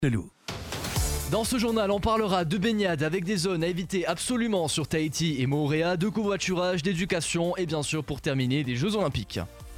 Lelou. Dans ce journal, on parlera de baignade avec des zones à éviter absolument sur Tahiti et Moorea, de covoiturage, d'éducation et bien sûr pour terminer des Jeux Olympiques.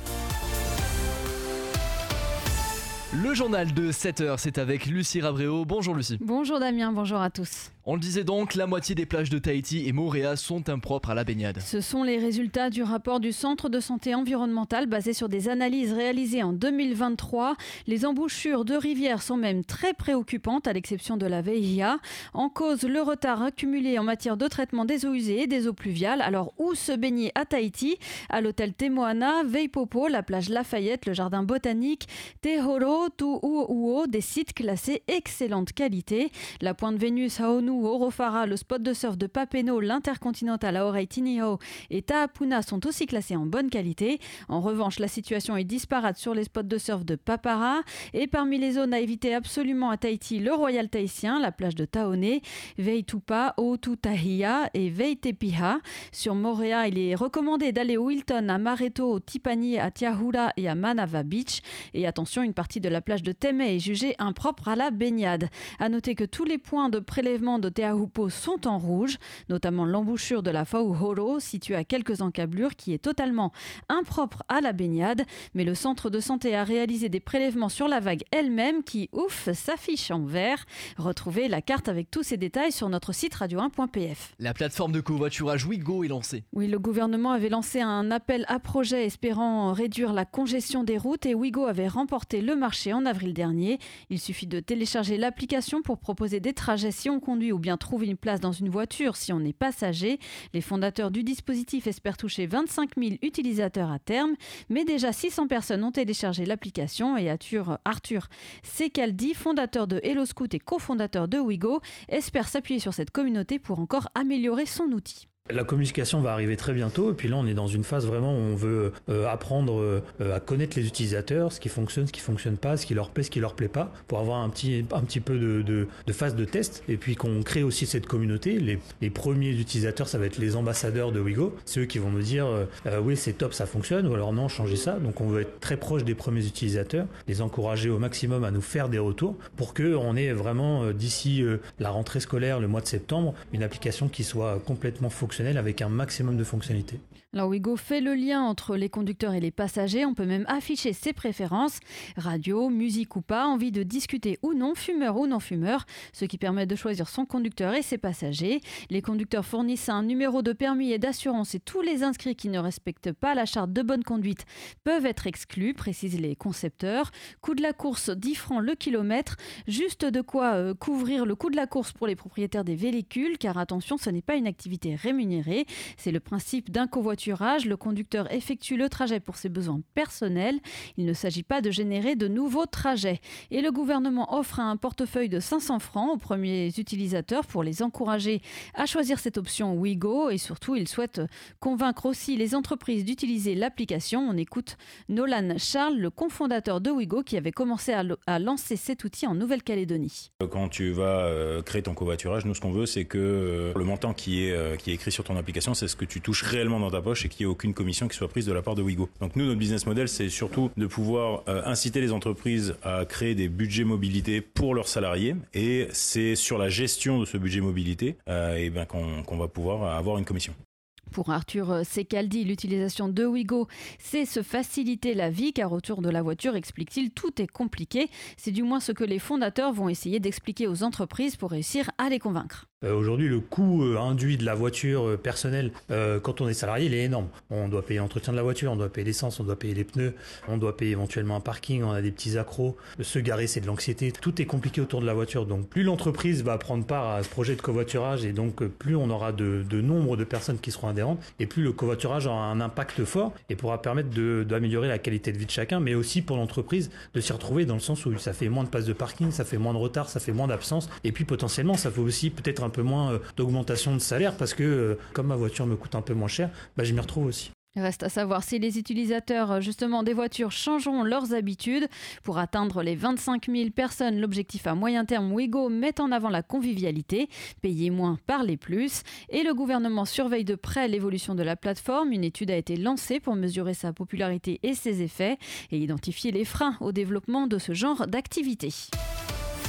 Le journal de 7h, c'est avec Lucie Rabréau. Bonjour Lucie. Bonjour Damien, bonjour à tous. On le disait donc, la moitié des plages de Tahiti et Moorea sont impropres à la baignade. Ce sont les résultats du rapport du Centre de santé environnementale basé sur des analyses réalisées en 2023. Les embouchures de rivières sont même très préoccupantes, à l'exception de la Veia. En cause, le retard accumulé en matière de traitement des eaux usées et des eaux pluviales. Alors, où se baigner à Tahiti ? À l'hôtel Te Moana, Veipopo, la plage Lafayette, le jardin botanique, Te Horo, Tu'uo'uo, des sites classés excellente qualité. La pointe Vénus, Haonu, Orofara, le spot de surf de Papeno, l'intercontinental Hawaii Tinihau et Ta'apuna sont aussi classés en bonne qualité. En revanche, la situation est disparate sur les spots de surf de Papara. Et parmi les zones à éviter absolument à Tahiti, le Royal Tahitien, la plage de Taone, Veitupa, Otutahia et Veitepiha. Sur Moorea, il est recommandé d'aller au Hilton, à Mareto, au Tipani, à Tiahura et à Manava Beach. Et attention, une partie de la plage de Teme est jugée impropre à la baignade. À noter que tous les points de prélèvement de Teahupo sont en rouge, notamment l'embouchure de la Fauhoro, située à quelques encablures, qui est totalement impropre à la baignade. Mais le centre de santé a réalisé des prélèvements sur la vague elle-même qui, s'affiche en vert. Retrouvez la carte avec tous ces détails sur notre site radio1.pf. La plateforme de covoiturage Wigo est lancée. Oui, le gouvernement avait lancé un appel à projet espérant réduire la congestion des routes et Wigo avait remporté le marché en avril dernier. Il suffit de télécharger l'application pour proposer des trajets si on conduit ou bien trouver une place dans une voiture si on est passager. Les fondateurs du dispositif espèrent toucher 25 000 utilisateurs à terme, mais déjà 600 personnes ont téléchargé l'application et Arthur Secaldi, fondateur de Hello Scoot et cofondateur de Wigo, espère s'appuyer sur cette communauté pour encore améliorer son outil. La communication va arriver très bientôt et puis là on est dans une phase vraiment où on veut apprendre à connaître les utilisateurs, ce qui fonctionne pas, ce qui leur plaît, ce qui leur plaît pas, pour avoir un petit peu de phase de test et puis qu'on crée aussi cette communauté. Les premiers utilisateurs, ça va être les ambassadeurs de Wigo, c'est eux qui vont nous dire oui c'est top, ça fonctionne, ou alors non, changez ça. Donc on veut être très proche des premiers utilisateurs, les encourager au maximum à nous faire des retours pour qu'on ait vraiment d'ici la rentrée scolaire, le mois de septembre, une application qui soit complètement fonctionnelle avec un maximum de fonctionnalités. Alors Wigo fait le lien entre les conducteurs et les passagers. On peut même afficher ses préférences, radio, musique ou pas, envie de discuter ou non, fumeur ou non fumeur, ce qui permet de choisir son conducteur et ses passagers. Les conducteurs fournissent un numéro de permis et d'assurance et tous les inscrits qui ne respectent pas la charte de bonne conduite peuvent être exclus, précisent les concepteurs. Coût de la course, 10 francs le kilomètre, juste de quoi couvrir le coût de la course pour les propriétaires des véhicules, car attention, ce n'est pas une activité rémunérée. C'est le principe d'un covoiturage. Le conducteur effectue le trajet pour ses besoins personnels. Il ne s'agit pas de générer de nouveaux trajets. Et le gouvernement offre un portefeuille de 500 francs aux premiers utilisateurs pour les encourager à choisir cette option Wigo. Et surtout, il souhaite convaincre aussi les entreprises d'utiliser l'application. On écoute Nolan Charles, le cofondateur de Wigo, qui avait commencé à lancer cet outil en Nouvelle-Calédonie. Quand tu vas créer ton covoiturage, nous ce qu'on veut, c'est que le montant qui est écrit sur ton application, c'est ce que tu touches réellement dans ta poche et qu'il n'y ait aucune commission qui soit prise de la part de Wigo. Donc nous, notre business model, c'est surtout de pouvoir inciter les entreprises à créer des budgets mobilité pour leurs salariés, et c'est sur la gestion de ce budget mobilité qu'on va pouvoir avoir une commission. Pour Arthur Secaldi, l'utilisation de Wigo, c'est se faciliter la vie, car autour de la voiture, explique-t-il, tout est compliqué. C'est du moins ce que les fondateurs vont essayer d'expliquer aux entreprises pour réussir à les convaincre. Aujourd'hui, le coût induit de la voiture personnelle, quand on est salarié, il est énorme. On doit payer l'entretien de la voiture, on doit payer l'essence, on doit payer les pneus, on doit payer éventuellement un parking, on a des petits accros. Se garer, c'est de l'anxiété. Tout est compliqué autour de la voiture. Donc plus l'entreprise va prendre part à ce projet de covoiturage et donc plus on aura de nombre de personnes qui seront adhérentes et plus le covoiturage aura un impact fort et pourra permettre d'améliorer la qualité de vie de chacun, mais aussi pour l'entreprise de s'y retrouver dans le sens où ça fait moins de places de parking, ça fait moins de retard, ça fait moins d'absence et puis potentiellement ça fait aussi peut-être un peu moins d'augmentation de salaire parce que comme ma voiture me coûte un peu moins cher, je m'y retrouve aussi. Reste à savoir si les utilisateurs justement des voitures changeront leurs habitudes. Pour atteindre les 25 000 personnes, l'objectif à moyen terme Wigo met en avant la convivialité, payer moins, parler plus. Et le gouvernement surveille de près l'évolution de la plateforme. Une étude a été lancée pour mesurer sa popularité et ses effets et identifier les freins au développement de ce genre d'activité.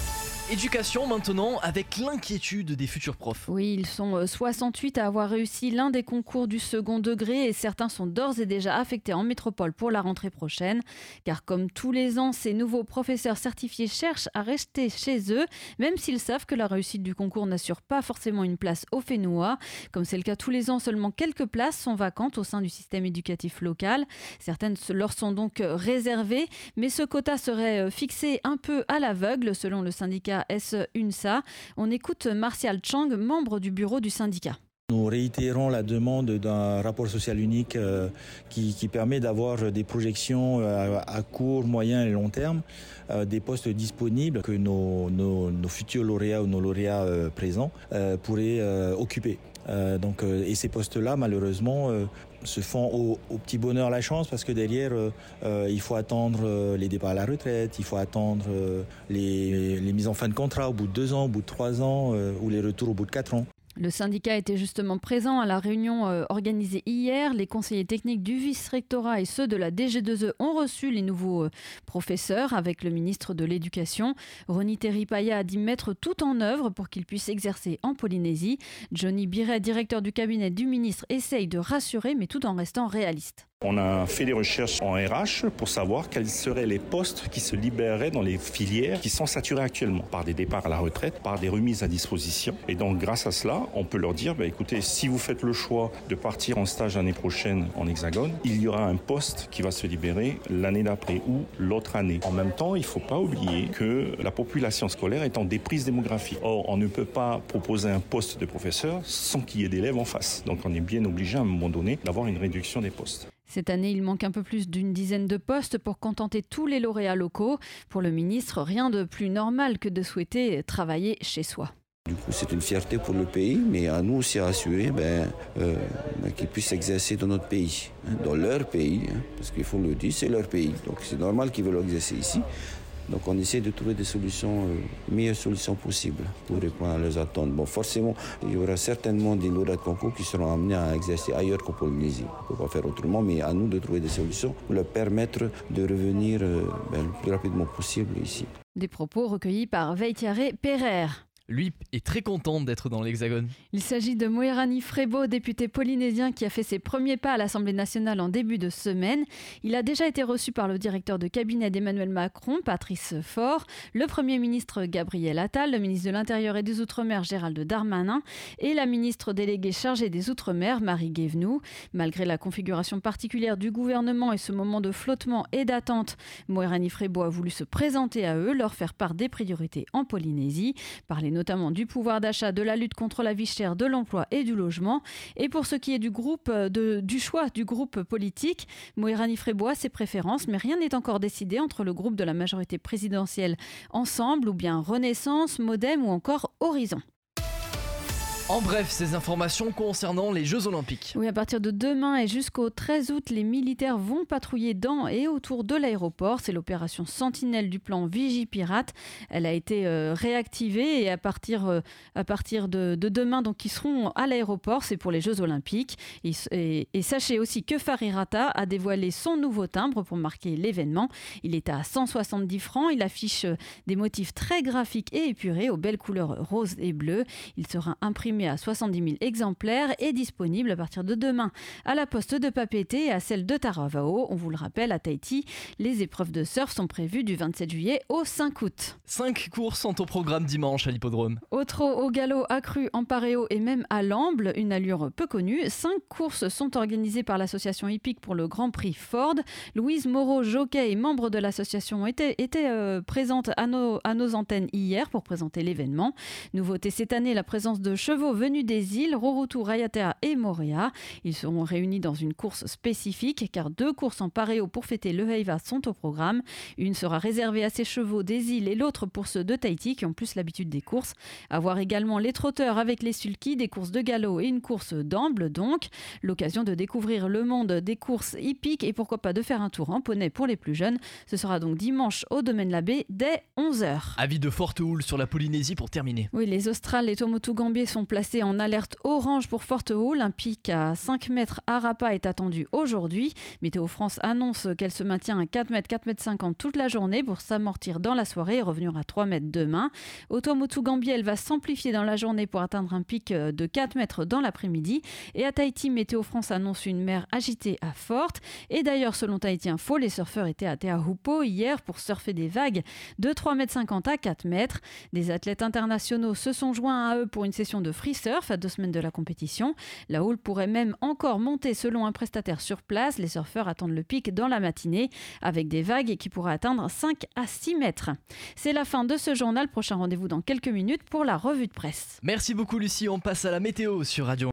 Éducation maintenant, avec l'inquiétude des futurs profs. Oui, ils sont 68 à avoir réussi l'un des concours du second degré et certains sont d'ores et déjà affectés en métropole pour la rentrée prochaine. Car comme tous les ans, ces nouveaux professeurs certifiés cherchent à rester chez eux, même s'ils savent que la réussite du concours n'assure pas forcément une place au Fénois. Comme c'est le cas tous les ans, seulement quelques places sont vacantes au sein du système éducatif local. Certaines leur sont donc réservées, mais ce quota serait fixé un peu à l'aveugle selon le syndicat S-UNSA. On écoute Martial Chang, membre du bureau du syndicat. Nous réitérons la demande d'un rapport social unique qui permet d'avoir des projections à court, moyen et long terme, des postes disponibles que nos futurs lauréats ou nos lauréats présents pourraient occuper. Et ces postes-là, malheureusement, se font au petit bonheur la chance parce que derrière, il faut attendre les départs à la retraite, il faut attendre les mises en fin de contrat au bout de 2 ans, au bout de 3 ans ou les retours au bout de 4 ans. Le syndicat était justement présent à la réunion organisée hier. Les conseillers techniques du vice-rectorat et ceux de la DG2E ont reçu les nouveaux professeurs avec le ministre de l'Éducation. Rony Terry-Paya a dit mettre tout en œuvre pour qu'ils puissent exercer en Polynésie. Johnny Biret, directeur du cabinet du ministre, essaye de rassurer mais tout en restant réaliste. On a fait des recherches en RH pour savoir quels seraient les postes qui se libéreraient dans les filières qui sont saturées actuellement par des départs à la retraite, par des remises à disposition. Et donc grâce à cela, on peut leur dire, écoutez, si vous faites le choix de partir en stage l'année prochaine en Hexagone, il y aura un poste qui va se libérer l'année d'après ou l'autre année. En même temps, il ne faut pas oublier que la population scolaire est en déprise démographique. Or, on ne peut pas proposer un poste de professeur sans qu'il y ait d'élèves en face. Donc on est bien obligé à un moment donné d'avoir une réduction des postes. Cette année, il manque un peu plus d'une dizaine de postes pour contenter tous les lauréats locaux. Pour le ministre, rien de plus normal que de souhaiter travailler chez soi. Du coup, c'est une fierté pour le pays, mais à nous aussi à assurer qu'ils puissent exercer dans notre pays, dans leur pays, parce qu'il faut le dire, c'est leur pays. Donc c'est normal qu'ils veulent exercer ici. Donc on essaie de trouver des solutions, meilleures solutions possibles pour répondre à leurs attentes. Bon, forcément, il y aura certainement des lauréats de concours qui seront amenés à exercer ailleurs qu'en Polynésie. On ne peut pas faire autrement, mais à nous de trouver des solutions pour leur permettre de revenir le plus rapidement possible ici. Des propos recueillis par Veitiare Pereire. Lui est très content d'être dans l'Hexagone. Il s'agit de Moerani Frebo, député polynésien qui a fait ses premiers pas à l'Assemblée nationale en début de semaine. Il a déjà été reçu par le directeur de cabinet d'Emmanuel Macron, Patrice Faure, le Premier ministre Gabriel Attal, le ministre de l'Intérieur et des Outre-mer Gérald Darmanin et la ministre déléguée chargée des Outre-mer Marie Guévenoux. Malgré la configuration particulière du gouvernement et ce moment de flottement et d'attente, Moerani Frebo a voulu se présenter à eux, leur faire part des priorités en Polynésie, parler notamment du pouvoir d'achat, de la lutte contre la vie chère, de l'emploi et du logement. Et pour ce qui est du choix du groupe politique, Moerani Frebo a ses préférences, mais rien n'est encore décidé entre le groupe de la majorité présidentielle Ensemble ou bien Renaissance, Modem ou encore Horizon. En bref, ces informations concernant les Jeux Olympiques. Oui, à partir de demain et jusqu'au 13 août, les militaires vont patrouiller dans et autour de l'aéroport. C'est l'opération Sentinelle du plan Vigipirate. Elle a été réactivée et à partir de demain, donc ils seront à l'aéroport. C'est pour les Jeux Olympiques. Et sachez aussi que Farirata a dévoilé son nouveau timbre pour marquer l'événement. Il est à 170 francs. Il affiche des motifs très graphiques et épurés aux belles couleurs roses et bleues. Il sera imprimé à 70 000 exemplaires et disponible à partir de demain à la poste de Papeete et à celle de Taravao. On vous le rappelle, à Tahiti, les épreuves de surf sont prévues du 27 juillet au 5 août. 5 courses sont au programme dimanche à l'hippodrome. Au trot, au galop, à cru, en paréo et même à l'amble, une allure peu connue. 5 courses sont organisées par l'association hippique pour le Grand Prix Ford. Louise Moreau, jockey et membre de l'association, était présente à nos antennes hier pour présenter l'événement. Nouveauté cette année, la présence de chevaux venus des îles, Rorotu, Raiatea et Moorea. Ils seront réunis dans une course spécifique car 2 courses en paréo pour fêter le Heiva sont au programme. Une sera réservée à ces chevaux des îles et l'autre pour ceux de Tahiti qui ont plus l'habitude des courses. À voir également les trotteurs avec les sulky, des courses de galop et une course d'amble donc. L'occasion de découvrir le monde des courses hippiques et pourquoi pas de faire un tour en poney pour les plus jeunes. Ce sera donc dimanche au Domaine la Baie dès 11h. Avis de forte houle sur la Polynésie pour terminer. Oui, les Australes et Tuamotu Gambier sont placés en alerte orange pour forte houle. Un pic à 5 mètres à Rapa est attendu aujourd'hui. Météo France annonce qu'elle se maintient à 4 mètres, 4 mètres 50 toute la journée pour s'amortir dans la soirée et revenir à 3 mètres demain. Au Tuamotu-Gambie, elle va s'amplifier dans la journée pour atteindre un pic de 4 mètres dans l'après-midi. Et à Tahiti, Météo France annonce une mer agitée à forte. Et d'ailleurs, selon Tahiti Info, les surfeurs étaient à Teahupo hier pour surfer des vagues de 3 mètres 50 à 4 mètres. Des athlètes internationaux se sont joints à eux pour une session de free surf à 2 semaines de la compétition. La houle pourrait même encore monter selon un prestataire sur place. Les surfeurs attendent le pic dans la matinée avec des vagues qui pourraient atteindre 5 à 6 mètres. C'est la fin de ce journal. Prochain rendez-vous dans quelques minutes pour la revue de presse. Merci beaucoup Lucie, on passe à la météo sur Radio